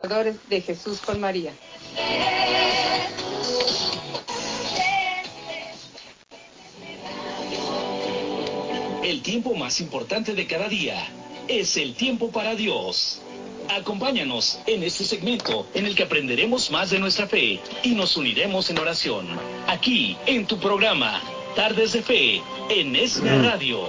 de Jesús con María. El tiempo más importante de cada día es el tiempo para Dios. Acompáñanos en este segmento en el que aprenderemos más de nuestra fe y nos uniremos en oración. Aquí, en tu programa, Tardes de Fe, en ESNE Radio.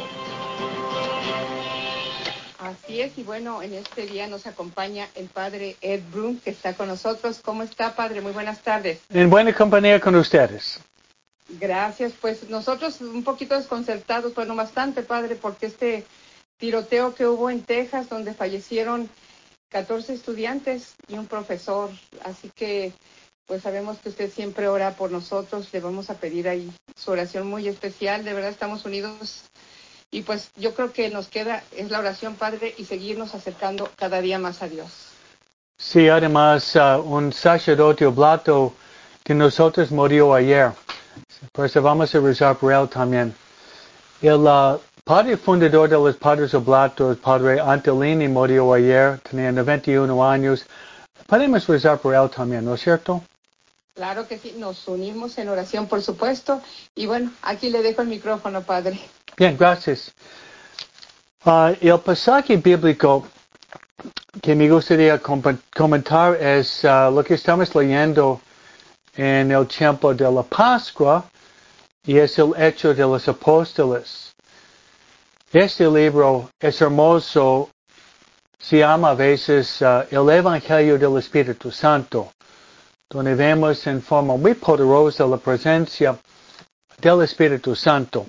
Así es, y bueno, en este día nos acompaña el padre Ed Broom, que está con nosotros. ¿Cómo está, padre? Muy buenas tardes. En buena compañía con ustedes. Gracias, pues nosotros un poquito desconcertados, bueno, bastante, padre, porque este tiroteo que hubo en Texas, donde fallecieron 14 estudiantes y un profesor, así que pues sabemos que usted siempre ora por nosotros, le vamos a pedir ahí su oración muy especial, de verdad estamos unidos. Y pues yo creo que nos queda, es la oración, Padre, y seguirnos acercando cada día más a Dios. Sí, además, un sacerdote oblato que nosotros murió ayer. Por eso vamos a rezar por él también. El padre fundador de los Padres Oblatos, padre Antelini, murió ayer, tenía 91 años. Podemos rezar por él también, ¿no es cierto? Claro que sí, nos unimos en oración, por supuesto. Y bueno, aquí le dejo el micrófono, Padre. Bien, gracias. El pasaje bíblico que me gustaría comentar es lo que estamos leyendo en el tiempo de la Pascua y es el Hecho de los Apóstoles. Este libro es hermoso, se llama a veces el Evangelio del Espíritu Santo, donde vemos en forma muy poderosa la presencia del Espíritu Santo.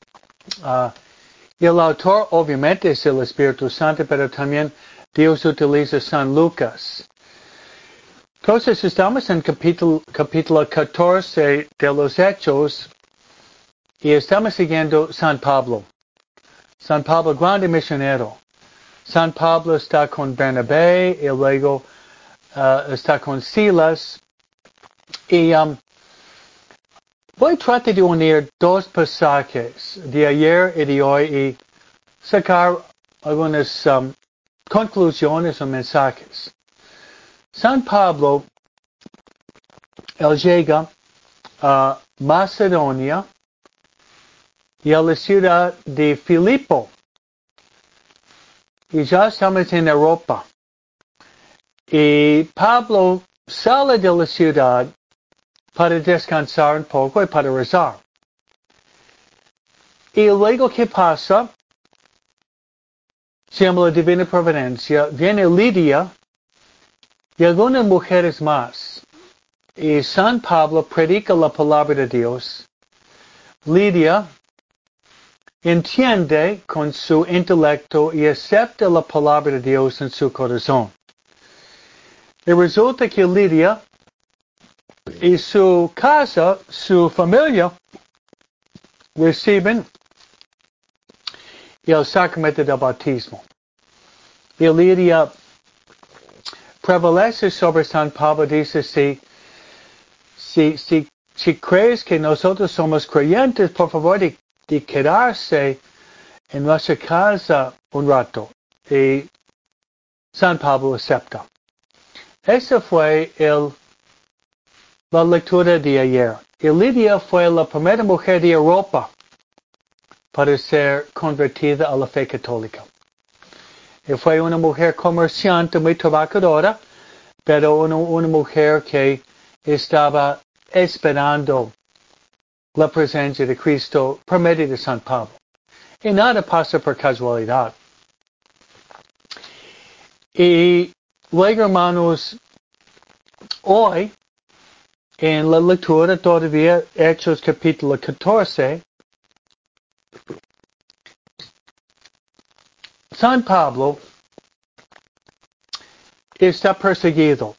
El autor obviamente es el Espíritu Santo, pero también Dios utiliza San Lucas. Entonces estamos en capítulo 14 de los Hechos y estamos siguiendo San Pablo. San Pablo, grande misionero. San Pablo está con Bernabé y luego está con Silas. Y voy a tratar de unir dos pasajes de ayer y de hoy y sacar algunas conclusiones o mensajes. San Pablo, él llega a Macedonia y a la ciudad de Filipo. Y ya estamos en Europa. Y Pablo sale de la ciudad para descansar un poco y para rezar. Y luego, ¿qué pasa? Se llama la Divina Providencia. Viene Lidia y algunas mujeres más. Y San Pablo predica la palabra de Dios. Lidia entiende con su intelecto y acepta la palabra de Dios en su corazón. Y resulta que Lidia y su casa, su familia, reciben el sacramento del bautismo. Y Lidia prevalece sobre San Pablo, dice, si crees que nosotros somos creyentes, por favor, de quedarse en nuestra casa un rato. Y San Pablo acepta. Esa fue la lectura de ayer. Y Lidia fue la primera mujer de Europa para ser convertida a la fe católica. Y fue una mujer comerciante muy trabajadora, pero una mujer que estaba esperando la presencia de Cristo por medio de San Pablo. Y nada pasa por casualidad. Y luego, hermanos, hoy, en la lectura todavía, Hechos capítulo 14, San Pablo está perseguido.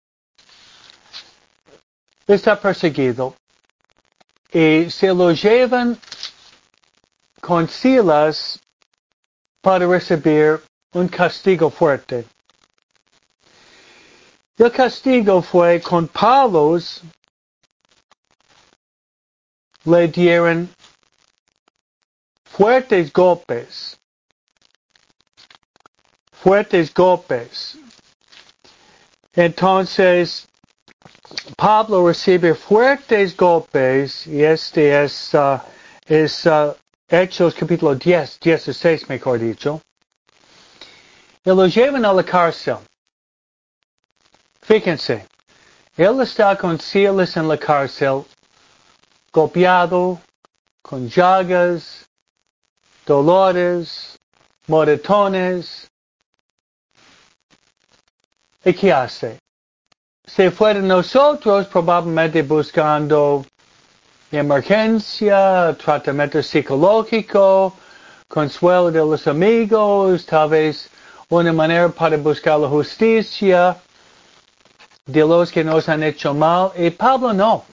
Está perseguido. Y se lo llevan con Silas para recibir un castigo fuerte. El castigo fue con palos, le dieron fuertes golpes. Fuertes golpes. Entonces, Pablo recibe fuertes golpes, y este es Hechos capítulo 16 mejor dicho, y lo llevan a la cárcel. Fíjense, él está con Silas en la cárcel, golpeado, con llagas, dolores, moretones. ¿Y qué hace? Se fue de nosotros probablemente buscando emergencia, tratamiento psicológico, consuelo de los amigos, tal vez una manera para buscar la justicia de los que nos han hecho mal. Y Pablo no.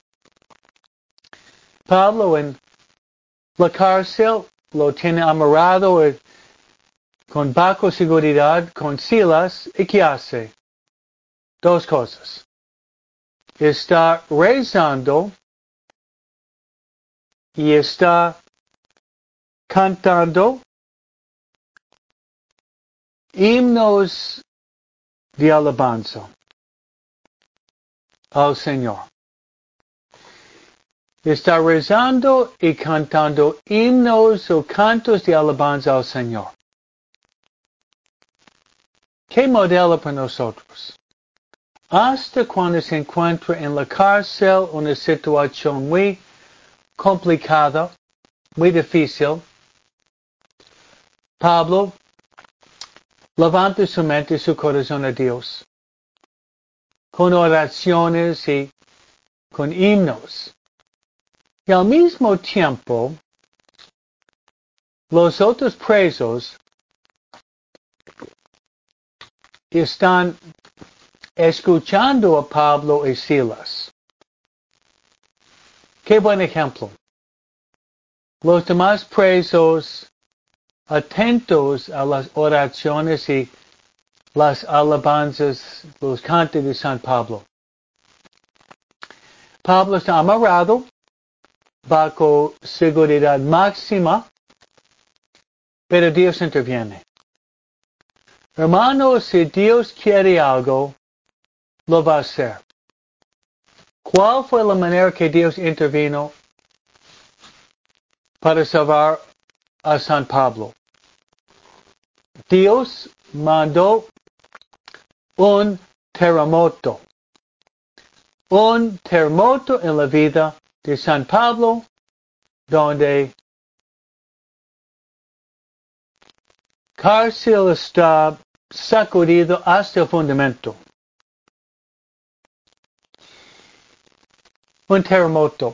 Pablo en la cárcel lo tiene amarrado con bajo seguridad con Silas. ¿Y qué hace? Dos cosas. Está rezando y está cantando himnos de alabanza al Señor. Está rezando y cantando himnos o cantos de alabanza al Señor. ¿Qué modelo para nosotros? Hasta cuando se encuentra en la cárcel una situación muy complicada, muy difícil, Pablo levanta su mente y su corazón a Dios, con oraciones y con himnos. Y al mismo tiempo, los otros presos están escuchando a Pablo y Silas. Qué buen ejemplo. Los demás presos atentos a las oraciones y las alabanzas, los cantos de San Pablo. Pablo está amarrado bajo seguridad máxima, pero Dios interviene. Hermanos, si Dios quiere algo, lo va a hacer. ¿Cuál fue la manera que Dios intervino para salvar a San Pablo? Dios mandó un terremoto. Un terremoto en la vida de San Pablo, donde cárcel está sacudido hasta el fundamento. Un terremoto.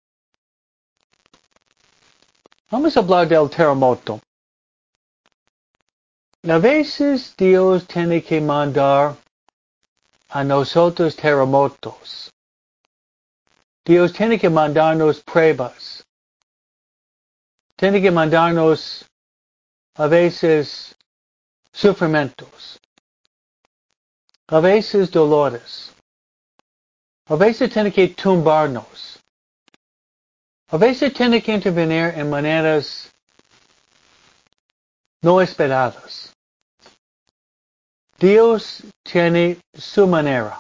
Vamos a hablar del terremoto. A veces Dios tiene que mandar a nosotros terremotos. Dios tiene que mandarnos pruebas. Tiene que mandarnos a veces sufrimientos. A veces dolores. A veces tiene que tumbarnos. A veces tiene que intervenir en maneras no esperadas. Dios tiene su manera.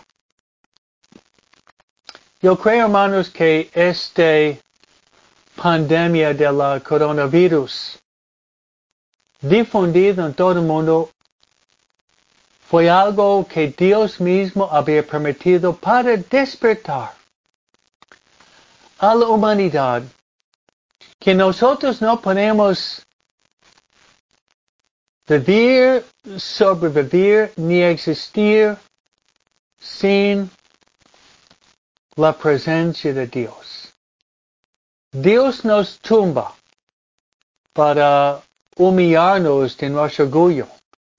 Yo creo, hermanos, que esta pandemia de la coronavirus difundida en todo el mundo fue algo que Dios mismo había permitido para despertar a la humanidad, que nosotros no podemos vivir, sobrevivir, ni existir sin la presencia de Dios. Dios nos tumba para humillarnos de nuestro orgullo,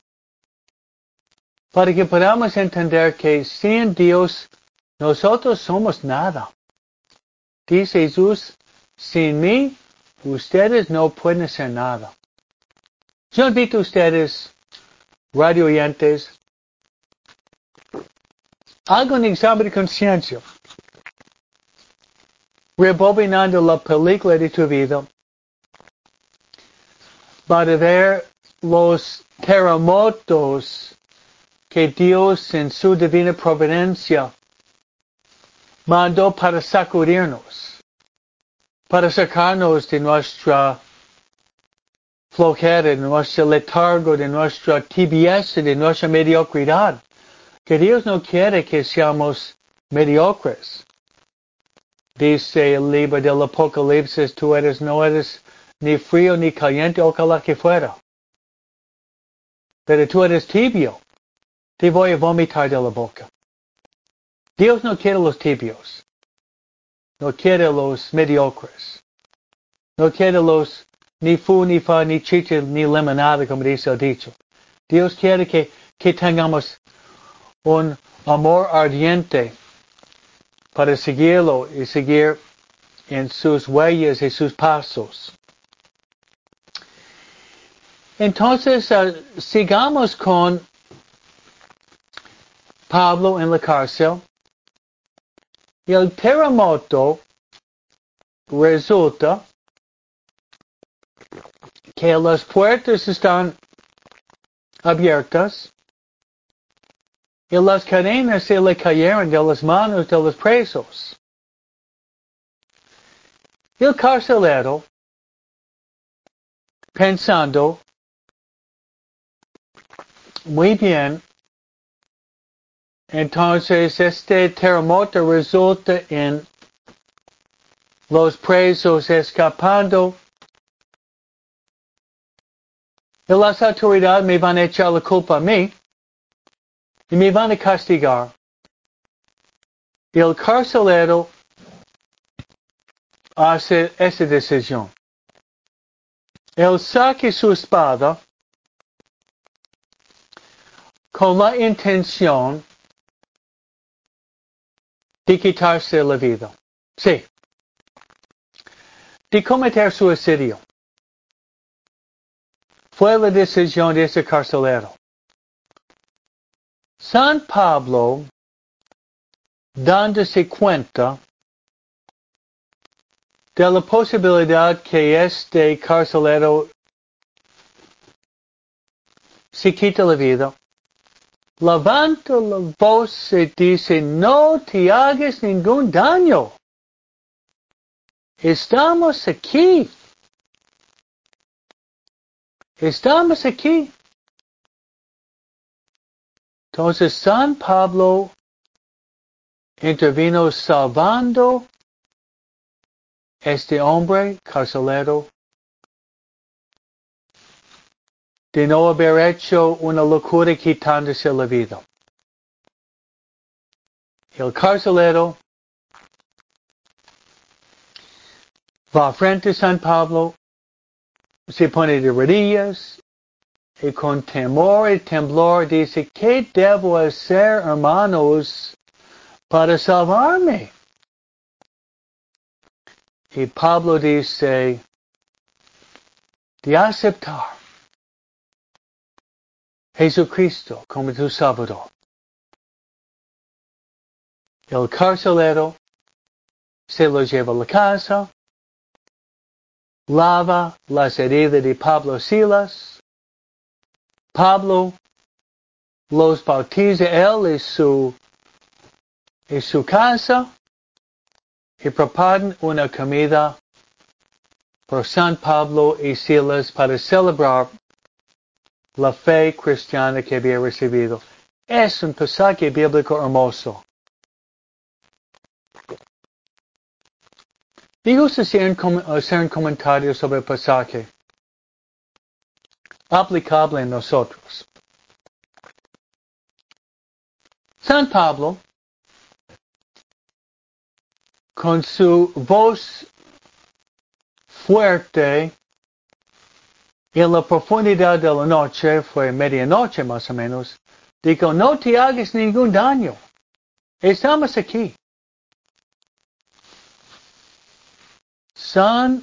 para que podamos entender que sin Dios nosotros somos nada. Dice Jesús, sin mí ustedes no pueden hacer nada. Yo invito a ustedes, radio oyentes, hagan un examen de conciencia, rebobinando la película de tu vida, para ver los terremotos que Dios en su divina providencia mandó para sacudirnos, para sacarnos de nuestra flojera, de nuestro letargo, de nuestra tibieza, de nuestra mediocridad. Que Dios no quiere que seamos mediocres. Dice el libro del Apocalipsis, no eres ni frío ni caliente, ojalá que fuera. Pero tú eres tibio. Te voy a vomitar de la boca. Dios no quiere los tibios. No quiere los mediocres. No quiere los ni fu, ni fa, ni chicha, ni limonada, como dice el dicho. Dios quiere que tengamos un amor ardiente para seguirlo y seguir en sus huellas y sus pasos. Entonces, sigamos con Pablo en la cárcel. Y el terremoto resulta que las puertas están abiertas y las cadenas se le cayeron de las manos de los presos. Y el carcelero, pensando, muy bien, entonces este terremoto resulta en los presos escapando y las autoridades me van a echar la culpa a mí y me van a castigar. Y el carcelero hace esa decisión. Él saca su espada con la intención de quitarse la vida. Sí. De cometer suicidio. Fue la decisión de ese carcelero. San Pablo, dándose cuenta de la posibilidad que este carcelero se quite la vida, levanta la voz y dice, no te hagas ningún daño. Estamos aquí. Estamos aquí. Entonces San Pablo intervino salvando este hombre carcelero de no haber hecho una locura quitándose la vida. El carcelero va frente a San Pablo, se pone de rodillas y con temor y temblor dice, ¿qué debo hacer, hermanos, para salvarme? Y Pablo dice, de aceptar Jesucristo como tu Salvador. El carcelero se lo lleva a la casa, lava las heridas de Pablo Silas. Pablo los bautiza él y su casa y preparan una comida por San Pablo y Silas para celebrar la fe cristiana que había recibido. Es un pasaje bíblico hermoso. Me gusta hacer un comentario sobre el pasaje aplicable en nosotros. San Pablo, con su voz fuerte en la profundidad de la noche, fue medianoche más o menos, dijo, no te hagas ningún daño. Estamos aquí. San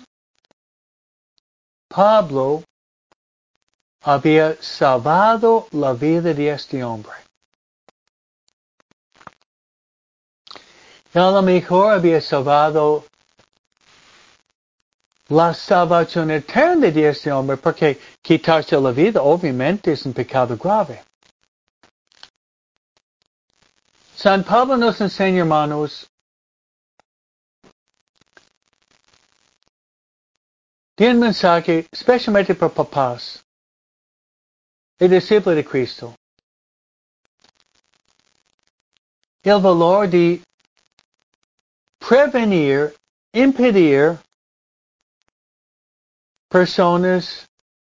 Pablo había salvado la vida de este hombre. Y a lo mejor había salvado la salvación eterna de este hombre, porque quitarse la vida obviamente es un pecado grave. San Pablo nos enseña, hermanos, de un mensaje especialmente para papás y discípulos de Cristo. El valor de prevenir, impedir personas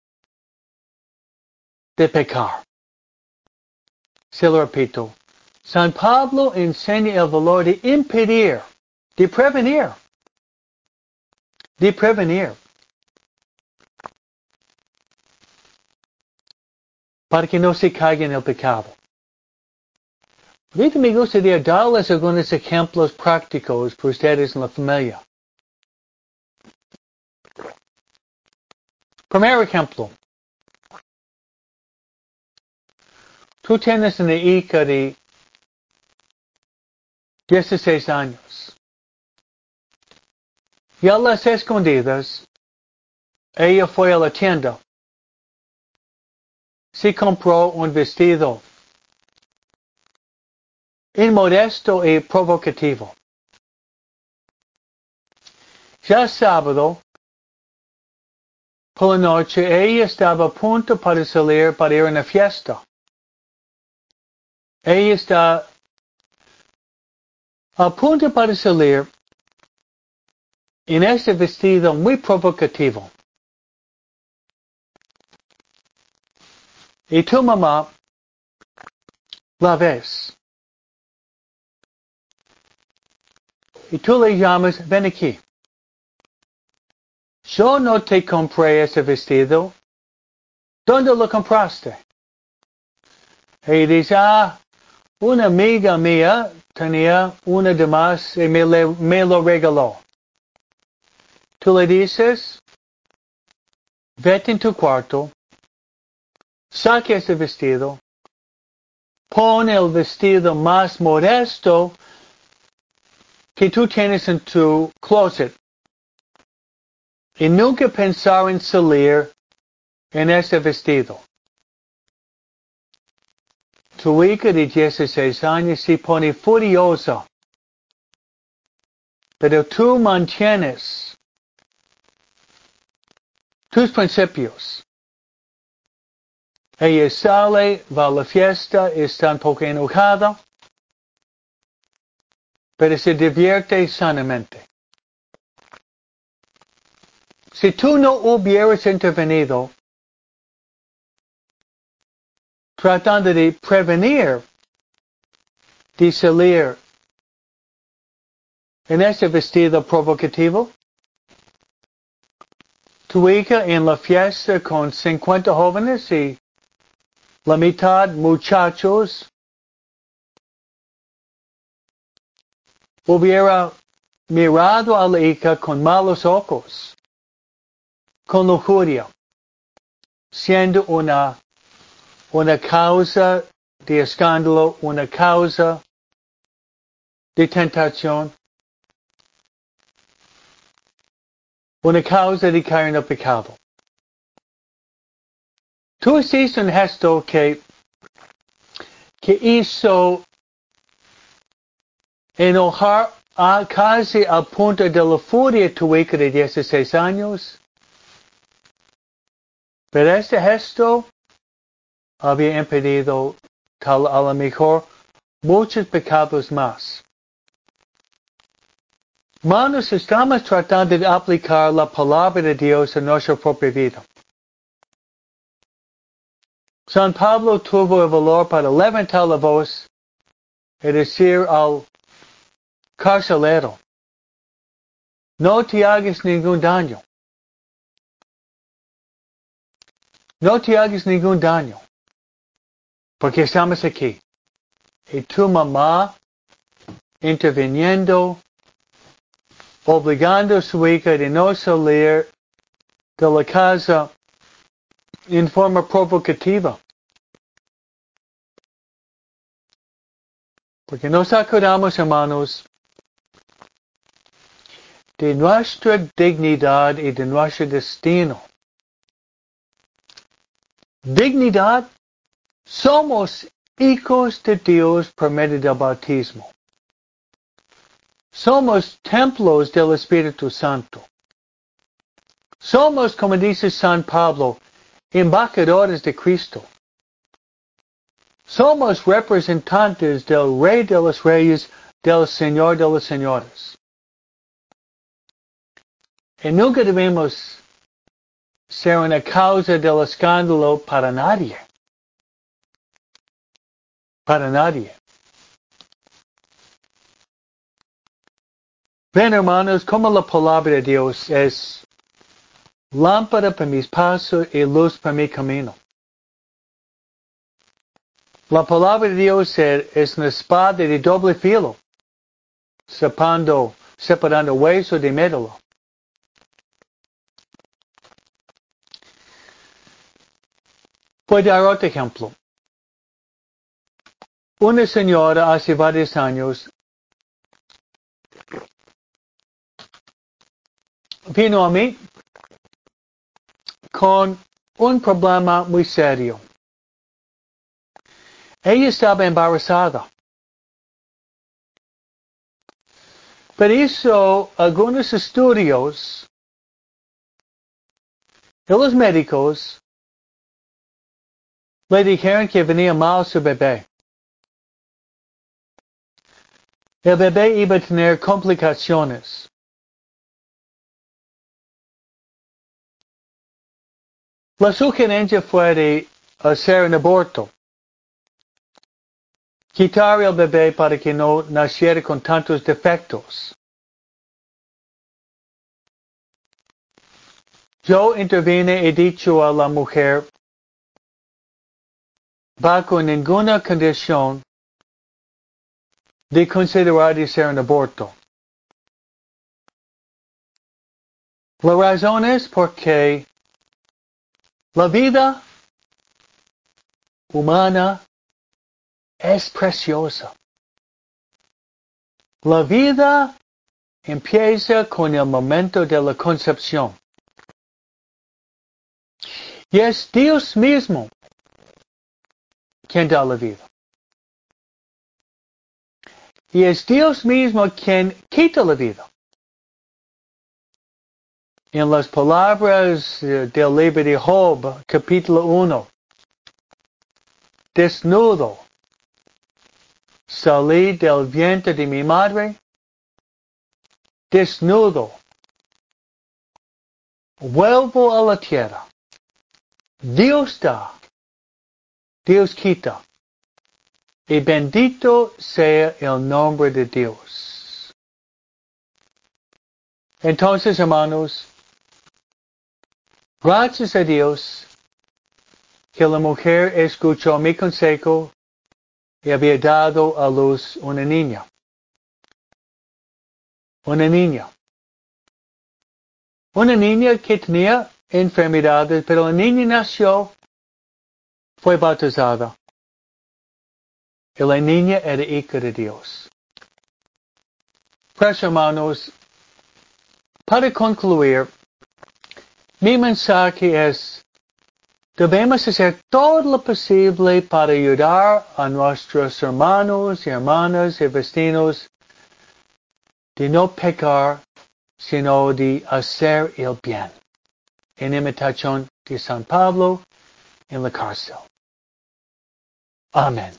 de pecar. Se lo repito. San Pablo enseña el valor de impedir, de prevenir, para que no se caiga en el pecado. Ahorita me gustaría darles algunos ejemplos prácticos para ustedes en la familia. Primer ejemplo. Tú tienes una hija de 16 años. Y a las escondidas, ella fue a la tienda. Se compró un vestido inmodesto y provocativo. Ya sábado, por la noche, ella estaba a punto para salir para ir a una fiesta. Ella está a punto para salir en este vestido muy provocativo. Y tu mamá la ves. Y tú le llamas, ven aquí. Yo no te compré ese vestido. ¿Dónde lo compraste? Y dice, una amiga mía tenía una de más y me lo regaló. Tú le dices, vete en tu cuarto, saque ese vestido, pon el vestido más modesto que tú tienes en tu closet. Y nunca pensar en salir en ese vestido. Tu hija de 16 años se pone furiosa. Pero tú mantienes tus principios. Ella sale, va a la fiesta, está un poco enojada, pero se divierte sanamente. Si tú no hubieras intervenido, tratando de prevenir de salir en ese vestido provocativo, tu hija en la fiesta con 50 jóvenes y la mitad muchachos, hubiera mirado a la hija con malos ojos, con lujuria, siendo una causa de escándalo, una causa de tentación, una causa de caer en el pecado. Tú hiciste un gesto que hizo enojar casi al punto de la furia tu hija de 16 años. Pero este gesto había impedido a lo mejor muchos pecados más. Hermanos, estamos tratando de aplicar la palabra de Dios en nuestra propia vida. San Pablo tuvo el valor para levantar la voz y decir al carcelero, no te hagas ningún daño. No te hagas ningún daño. Porque estamos aquí. Y tu mamá interviniendo, obligando a su hija de no salir de la casa en forma provocativa. Porque nos acordamos, hermanos, de nuestra dignidad y de nuestro destino. Dignidad, somos hijos de Dios por medio del bautismo. Somos templos del Espíritu Santo. Somos, como dice San Pablo, embajadores de Cristo. Somos representantes del Rey de los Reyes, del Señor de los Señores. Y nunca debemos ser una causa del escándalo para nadie. Para nadie. Ven, hermanos, como la palabra de Dios es lámpara para mis pasos y luz para mi camino. La palabra de Dios es una espada de doble filo, separando hueso de médula. Voy a dar otro ejemplo. Una señora hace varios años vino a mí con un problema muy serio. Ella estaba embarazada, pero hizo algunos estudios y los médicos le dijeron que venía mal su bebé. El bebé iba a tener complicaciones. La sugerencia fue de hacer un aborto. Quitar el bebé para que no naciera con tantos defectos. Yo intervine y he dicho a la mujer, bajo ninguna condición de considerar hacer un aborto. La razón es porque la vida humana es preciosa. La vida empieza con el momento de la concepción. Y es Dios mismo quien da la vida. Y es Dios mismo quien quita la vida. En las palabras del libro de Job, capítulo 1, desnudo salí del vientre de mi madre, desnudo vuelvo a la tierra. Dios da, Dios quita. Y bendito sea el nombre de Dios. Entonces, hermanos, gracias a Dios que la mujer escuchó mi consejo y había dado a luz una niña. Una niña. Una niña que tenía enfermedades, pero la niña nació, fue bautizada. Y la niña era hija de Dios. Pues, hermanos, para concluir, mi mensaje es, debemos hacer todo lo posible para ayudar a nuestros hermanos y hermanas y vecinos de no pecar, sino de hacer el bien, en imitación de San Pablo en la cárcel. Amén.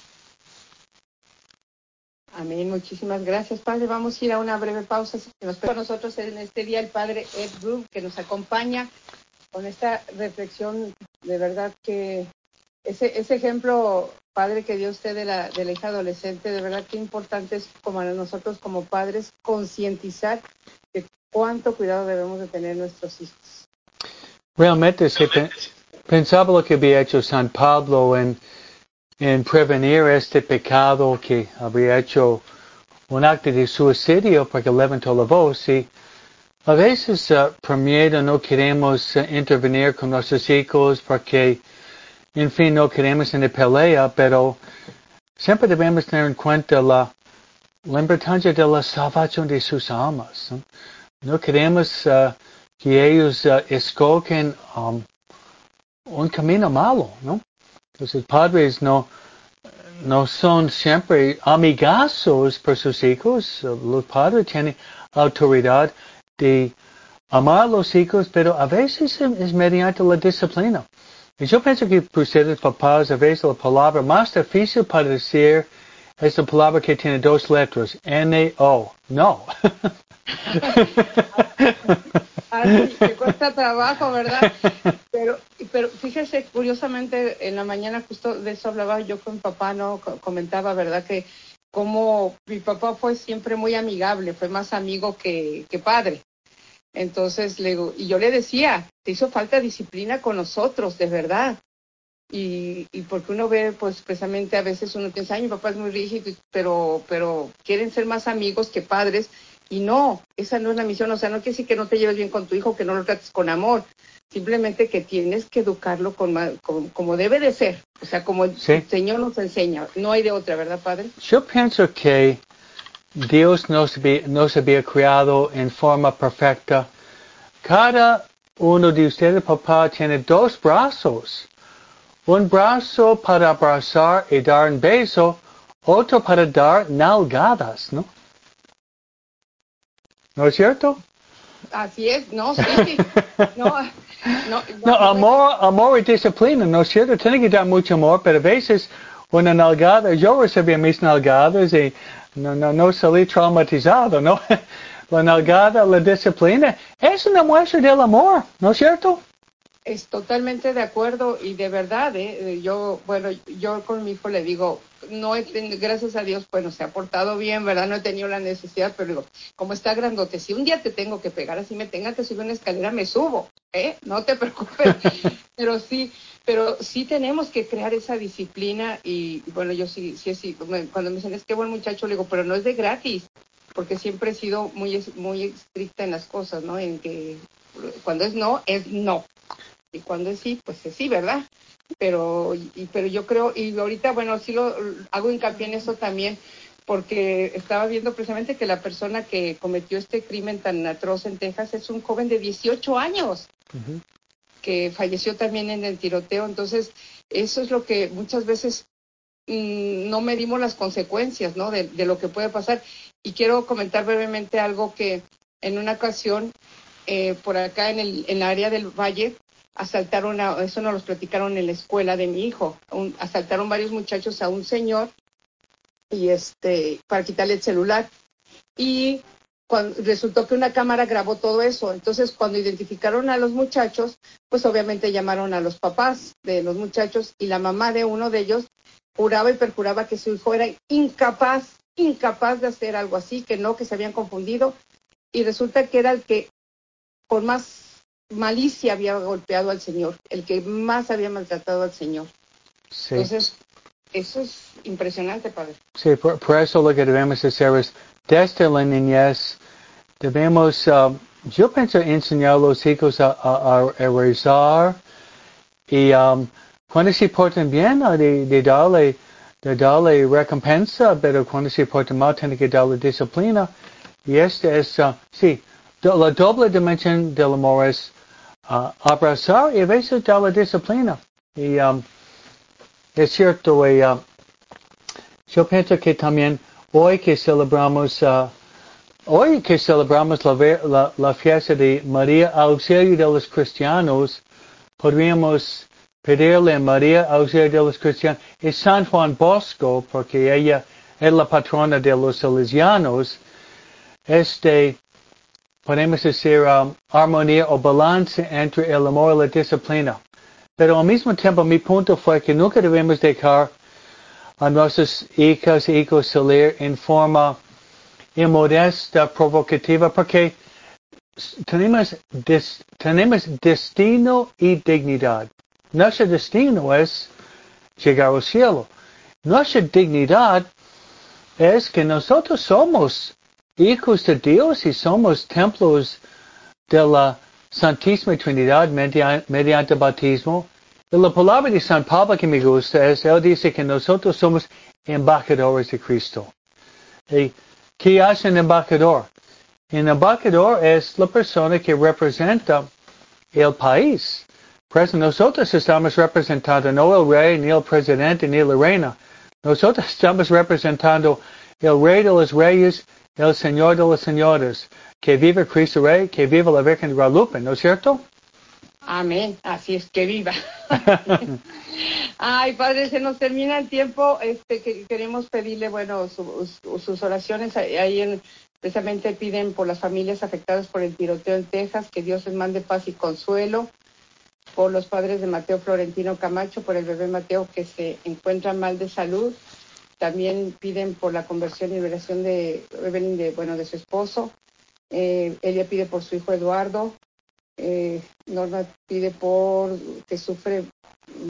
Amén. Muchísimas gracias, Padre. Vamos a ir a una breve pausa. Nos espera con nosotros en este día el Padre Ed Brook, que nos acompaña con esta reflexión. De verdad que ese ejemplo, Padre, que dio usted de la hija adolescente, de verdad que importante es como a nosotros como padres concientizar de cuánto cuidado debemos de tener nuestros hijos. Realmente pensaba lo que había hecho San Pablo en prevenir este pecado, que habría hecho un acto de suicidio porque levantó la voz. Y a veces por miedo no queremos intervenir con nuestros hijos porque, en fin, no queremos una pelea, pero siempre debemos tener en cuenta la importancia de la salvación de sus almas. No queremos que ellos escogen un camino malo, ¿no? Entonces, padres, no no son siempre amigazos por sus hijos. Los padres tienen autoridad de amar a los hijos, pero a veces es mediante la disciplina. Y yo pienso que para ustedes, papás, a veces la palabra más difícil para decir es la palabra que tiene dos letras, N-O. No. Así que cuesta trabajo, ¿verdad? Pero fíjese, curiosamente, en la mañana justo de eso hablaba yo con mi papá, ¿no? Comentaba, ¿verdad? Que como mi papá fue siempre muy amigable, fue más amigo que padre. Entonces, y yo le decía, te hizo falta disciplina con nosotros, de verdad. Y porque uno ve, pues, precisamente a veces uno piensa, ay, mi papá es muy rígido, pero quieren ser más amigos que padres. Y no, esa no es la misión. O sea, no quiere decir que no te lleves bien con tu hijo, que no lo trates con amor. Simplemente que tienes que educarlo como debe de ser. O sea, como el Señor nos enseña. No hay de otra, ¿verdad, padre? Yo pienso que Dios nos había creado en forma perfecta. Cada uno de ustedes, papá, tiene dos brazos. Un brazo para abrazar y dar un beso, otro para dar nalgadas, ¿no? ¿No es cierto? Así es, no, sí. No, amor y disciplina, ¿no es cierto? Tiene que dar mucho amor, pero a veces una nalgada, yo recibí mis nalgadas y no salí traumatizado, ¿no? La nalgada, la disciplina, es una muestra del amor, ¿no es cierto? Es totalmente de acuerdo y de verdad, yo con mi hijo le digo, gracias a Dios, bueno, se ha portado bien, ¿verdad? No he tenido la necesidad, pero digo, como está grandote, si un día te tengo que pegar, así me tenga que subir una escalera, me subo, no te preocupes, pero sí tenemos que crear esa disciplina y bueno, yo sí, cuando me dicen, es que buen muchacho, le digo, pero no es de gratis, porque siempre he sido muy estricta en las cosas, ¿no? En que cuando es no. Y cuando es sí, pues es sí, ¿verdad? Pero yo creo, y ahorita, bueno, sí lo hago hincapié en eso también, porque estaba viendo precisamente que la persona que cometió este crimen tan atroz en Texas es un joven de 18 años, que falleció también en el tiroteo. Entonces, eso es lo que muchas veces no medimos las consecuencias, ¿no? De lo que puede pasar. Y quiero comentar brevemente algo que en una ocasión, por acá en el área del Valle, asaltaron, eso nos lo platicaron en la escuela de mi hijo, asaltaron varios muchachos a un señor y para quitarle el celular. Y resultó que una cámara grabó todo eso. Entonces, cuando identificaron a los muchachos, pues obviamente llamaron a los papás de los muchachos y la mamá de uno de ellos juraba y perjuraba que su hijo era incapaz de hacer algo así, que se habían confundido. Y resulta que era el que con más malicia había golpeado al Señor, el que más había maltratado al Señor. Sí. Entonces, eso es impresionante, padre. Sí, por eso lo que debemos hacer es, desde la niñez, debemos, yo pienso, enseñar a los hijos a rezar y cuando se portan bien, de darle recompensa, pero cuando se portan mal, tiene que darle disciplina. Y esta es, la doble dimensión del amor es abrazar y a veces dar la disciplina. Y es cierto, yo pienso que también hoy que celebramos la fiesta de María Auxilio de los Cristianos, podríamos pedirle a María Auxilio de los Cristianos y San Juan Bosco, porque ella es la patrona de los salesianos, podemos decir armonía o balance entre el amor y la disciplina. Pero al mismo tiempo mi punto fue que nunca debemos dejar a nuestras hijas e hijos salir en forma inmodesta, provocativa, porque tenemos destino y dignidad. Nuestro destino es llegar al cielo. Nuestra dignidad es que nosotros somos hijos de Dios y somos templos de la Santísima Trinidad mediante el bautismo. Y la palabra de San Pablo que me gusta es, él dice que nosotros somos embajadores de Cristo. ¿Y qué hace un embajador? Un embajador es la persona que representa el país. Por eso nosotros estamos representando no el rey, ni el presidente, ni la reina, Nosotros estamos representando el Rey de los Reyes, el Señor de los Señores. Que viva Cristo Rey, que viva la Virgen de Guadalupe, ¿no es cierto? Amén, así es, que viva. Ay, Padre, se nos termina el tiempo, que queremos pedirle, bueno, sus oraciones, precisamente piden por las familias afectadas por el tiroteo en Texas, que Dios les mande paz y consuelo, por los padres de Mateo Florentino Camacho, por el bebé Mateo que se encuentra mal de salud, también piden por la conversión y liberación de Evelyn, de su esposo, ella pide por su hijo Eduardo, Norma pide por que sufre